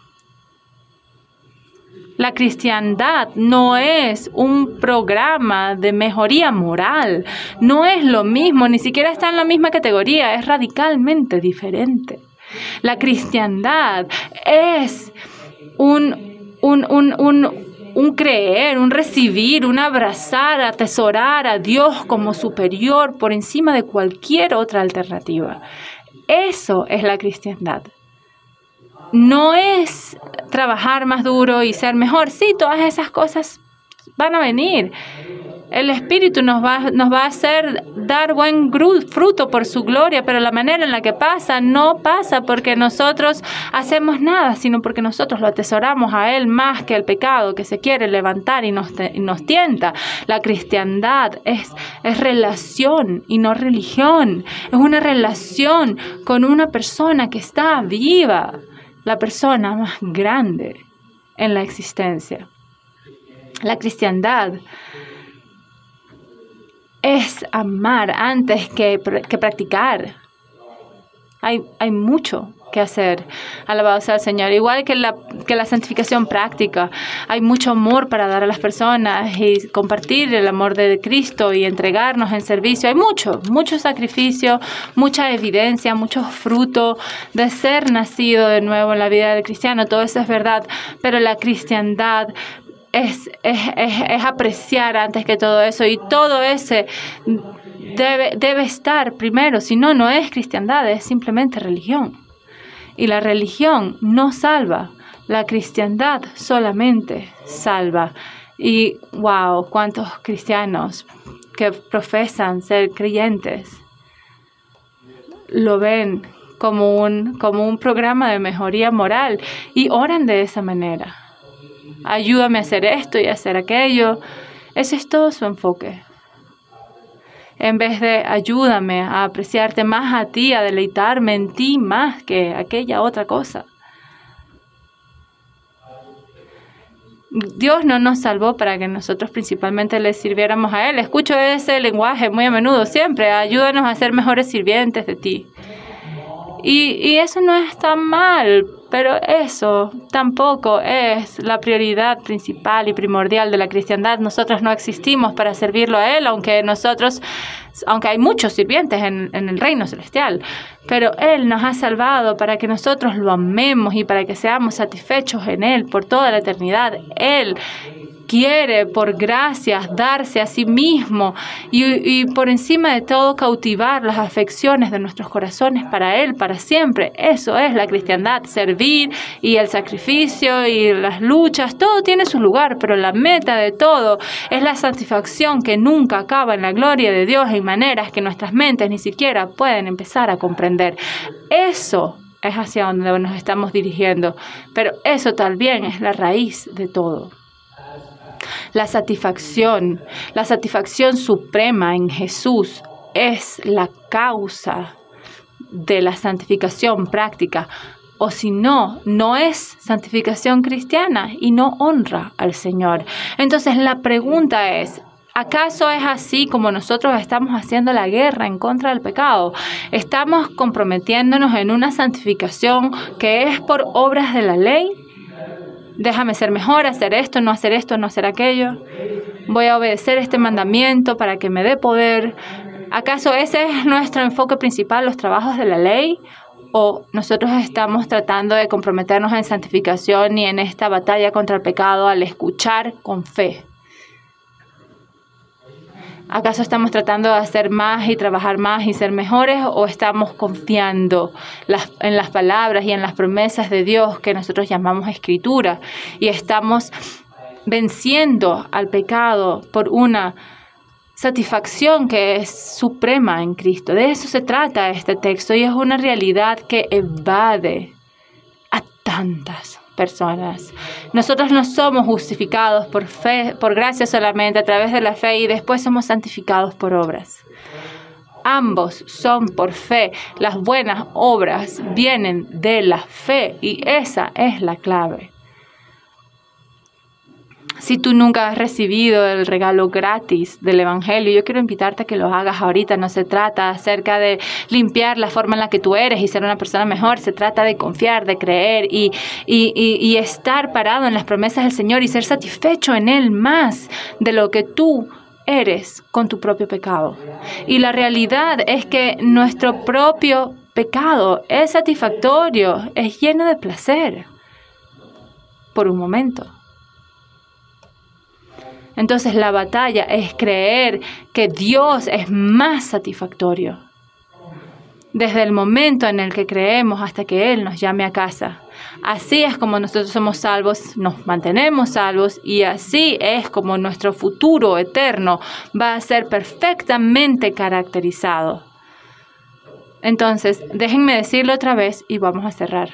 [SPEAKER 1] La cristiandad no es un programa de mejoría moral. No es lo mismo, ni siquiera está en la misma categoría. Es radicalmente diferente. La cristiandad es un creer, un recibir, un abrazar, atesorar a Dios como superior por encima de cualquier otra alternativa. Eso es la cristiandad. No es trabajar más duro y ser mejor. Sí, todas esas cosas van a venir. El Espíritu nos va a hacer dar buen fruto por su gloria, pero la manera en la que pasa no pasa porque nosotros hacemos nada, sino porque nosotros lo atesoramos a Él más que el pecado que se quiere levantar y nos tienta. La cristiandad es relación y no religión. Es una relación con una persona que está viva, la persona más grande en la existencia. La cristiandad es amar antes que practicar. Hay mucho que hacer. Alabado sea el Señor. Igual que la santificación práctica. Hay mucho amor para dar a las personas y compartir el amor de Cristo y entregarnos en servicio. Hay mucho sacrificio, mucha evidencia, mucho fruto de ser nacido de nuevo en la vida del cristiano. Todo eso es verdad. Pero la cristiandad es apreciar antes que todo eso, y todo ese debe estar primero. Si no, no es cristiandad, es simplemente religión. Y la religión no salva, la cristiandad solamente salva. Y wow, cuántos cristianos que profesan ser creyentes lo ven como un programa de mejoría moral y oran de esa manera. Ayúdame a hacer esto y a hacer aquello. Ese es todo su enfoque. En vez de ayúdame a apreciarte más a ti, a deleitarme en ti más que aquella otra cosa. Dios no nos salvó para que nosotros principalmente le sirviéramos a Él. Escucho ese lenguaje muy a menudo, siempre. Ayúdanos a ser mejores sirvientes de ti. Y eso no está mal, pero eso tampoco es la prioridad principal y primordial de la cristiandad. Nosotros no existimos para servirlo a Él, aunque hay muchos sirvientes en el reino celestial. Pero Él nos ha salvado para que nosotros lo amemos y para que seamos satisfechos en Él por toda la eternidad. Él quiere, por gracias, darse a sí mismo y por encima de todo cautivar las afecciones de nuestros corazones para Él, para siempre. Eso es la cristiandad, servir y el sacrificio y las luchas, todo tiene su lugar, pero la meta de todo es la satisfacción que nunca acaba en la gloria de Dios en maneras que nuestras mentes ni siquiera pueden empezar a comprender. Eso es hacia donde nos estamos dirigiendo, pero eso también es la raíz de todo. La satisfacción suprema en Jesús es la causa de la santificación práctica. O si no, no es santificación cristiana y no honra al Señor. Entonces la pregunta es, ¿acaso es así como nosotros estamos haciendo la guerra en contra del pecado? ¿Estamos comprometiéndonos en una santificación que es por obras de la ley? Déjame ser mejor, hacer esto, no hacer aquello. Voy a obedecer este mandamiento para que me dé poder. ¿Acaso ese es nuestro enfoque principal, los trabajos de la ley? ¿O nosotros estamos tratando de comprometernos en santificación y en esta batalla contra el pecado al escuchar con fe? ¿Acaso estamos tratando de hacer más y trabajar más y ser mejores, o estamos confiando en las palabras y en las promesas de Dios que nosotros llamamos Escritura, y estamos venciendo al pecado por una satisfacción que es suprema en Cristo? De eso se trata este texto, y es una realidad que evade a tantas personas. Nosotros no somos justificados por fe, por gracia solamente, a través de la fe, y después somos santificados por obras. Ambos son por fe. Las buenas obras vienen de la fe, y esa es la clave. Si tú nunca has recibido el regalo gratis del Evangelio, yo quiero invitarte a que lo hagas ahorita. No se trata acerca de limpiar la forma en la que tú eres y ser una persona mejor. Se trata de confiar, de creer y estar parado en las promesas del Señor y ser satisfecho en Él más de lo que tú eres con tu propio pecado. Y la realidad es que nuestro propio pecado es satisfactorio, es lleno de placer por un momento. Entonces la batalla es creer que Dios es más satisfactorio. Desde el momento en el que creemos hasta que Él nos llame a casa. Así es como nosotros somos salvos, nos mantenemos salvos, y así es como nuestro futuro eterno va a ser perfectamente caracterizado. Entonces, déjenme decirlo otra vez y vamos a cerrar.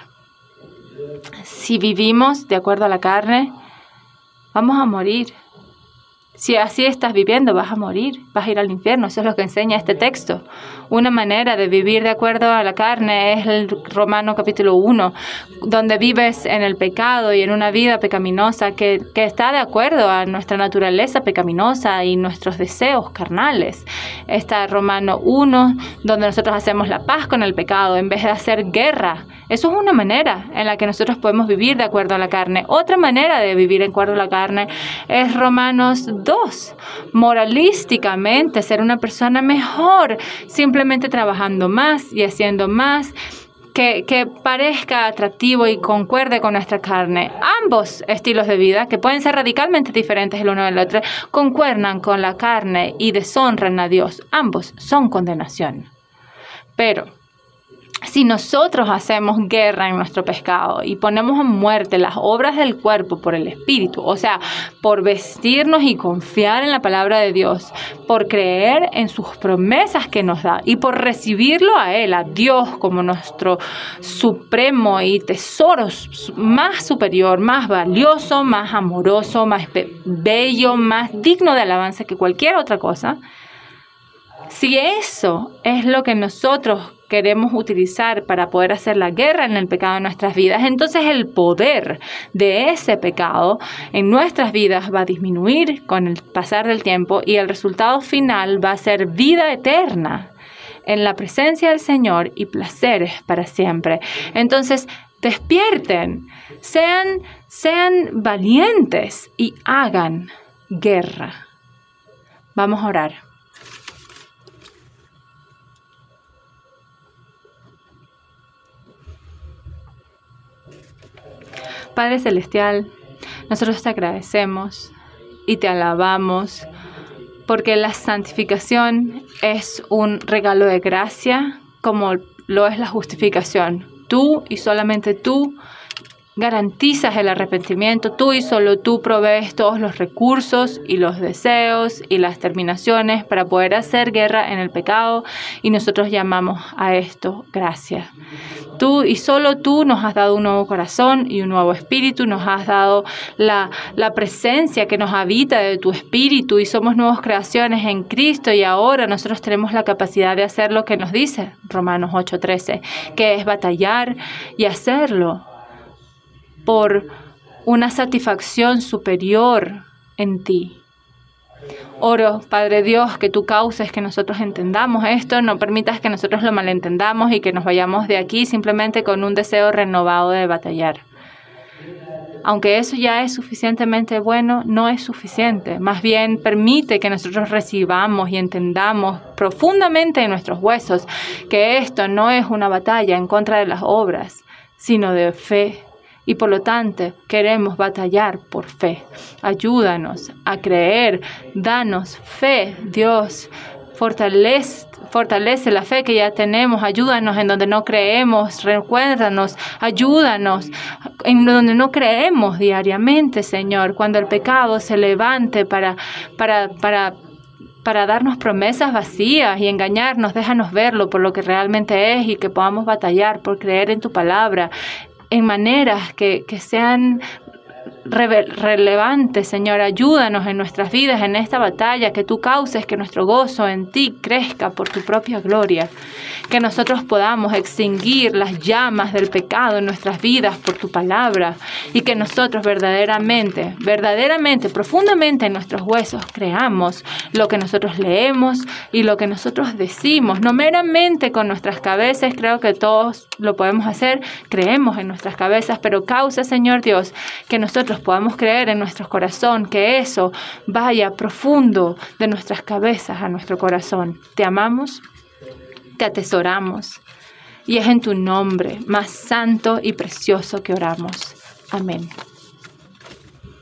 [SPEAKER 1] Si vivimos de acuerdo a la carne, vamos a morir. Si así estás viviendo, vas a morir, vas a ir al infierno. Eso es lo que enseña este texto. Una manera de vivir de acuerdo a la carne es el Romanos capítulo 1, donde vives en el pecado y en una vida pecaminosa que está de acuerdo a nuestra naturaleza pecaminosa y nuestros deseos carnales. Está Romanos 1, donde nosotros hacemos la paz con el pecado en vez de hacer guerra. Eso es una manera en la que nosotros podemos vivir de acuerdo a la carne. Otra manera de vivir de acuerdo a la carne es Romanos 2. Moralísticamente, ser una persona mejor, simplemente trabajando más y haciendo más que parezca atractivo y concuerde con nuestra carne. Ambos estilos de vida, que pueden ser radicalmente diferentes el uno del otro, concuerdan con la carne y deshonran a Dios. Ambos son condenación. Pero si nosotros hacemos guerra en nuestro pecado y ponemos a muerte las obras del cuerpo por el Espíritu, o sea, por vestirnos y confiar en la palabra de Dios, por creer en sus promesas que nos da y por recibirlo a Él, a Dios, como nuestro supremo y tesoro más superior, más valioso, más amoroso, más bello, más digno de alabanza que cualquier otra cosa, si eso es lo que nosotros queremos utilizar para poder hacer la guerra en el pecado de nuestras vidas, entonces el poder de ese pecado en nuestras vidas va a disminuir con el pasar del tiempo, y el resultado final va a ser vida eterna en la presencia del Señor y placeres para siempre. Entonces, despierten, sean valientes y hagan guerra. Vamos a orar. Padre Celestial, nosotros te agradecemos y te alabamos porque la santificación es un regalo de gracia como lo es la justificación. Tú y solamente tú garantizas el arrepentimiento, tú y solo tú provees todos los recursos y los deseos y las terminaciones para poder hacer guerra en el pecado, y nosotros llamamos a esto gracia. Tú y solo tú nos has dado un nuevo corazón y un nuevo espíritu, nos has dado la presencia que nos habita de tu espíritu, y somos nuevas creaciones en Cristo, y ahora nosotros tenemos la capacidad de hacer lo que nos dice Romanos 8:13, que es batallar y hacerlo por una satisfacción superior en ti. Oro, Padre Dios, que tú causes que nosotros entendamos esto, no permitas que nosotros lo malentendamos y que nos vayamos de aquí simplemente con un deseo renovado de batallar. Aunque eso ya es suficientemente bueno, no es suficiente. Más bien, permite que nosotros recibamos y entendamos profundamente en nuestros huesos que esto no es una batalla en contra de las obras, sino de fe y por lo tanto queremos batallar por fe. Ayúdanos a creer, danos fe, Dios. Fortalece la fe que ya tenemos, ayúdanos en donde no creemos, recuérdanos, ayúdanos en donde no creemos diariamente, Señor, cuando el pecado se levante para darnos promesas vacías y engañarnos, déjanos verlo por lo que realmente es y que podamos batallar por creer en tu palabra en maneras que sean relevantes, Señor. Ayúdanos en nuestras vidas, en esta batalla, que tú causes que nuestro gozo en ti crezca por tu propia gloria, que nosotros podamos extinguir las llamas del pecado en nuestras vidas por tu palabra y que nosotros verdaderamente, profundamente en nuestros huesos creamos lo que nosotros leemos y lo que nosotros decimos, no meramente con nuestras cabezas. Creo que todos lo podemos hacer, creemos en nuestras cabezas, pero causa, Señor Dios, que nosotros podamos creer en nuestro corazón, que eso vaya profundo de nuestras cabezas a nuestro corazón. Te amamos, te atesoramos y es en tu nombre más santo y precioso que oramos. Amén.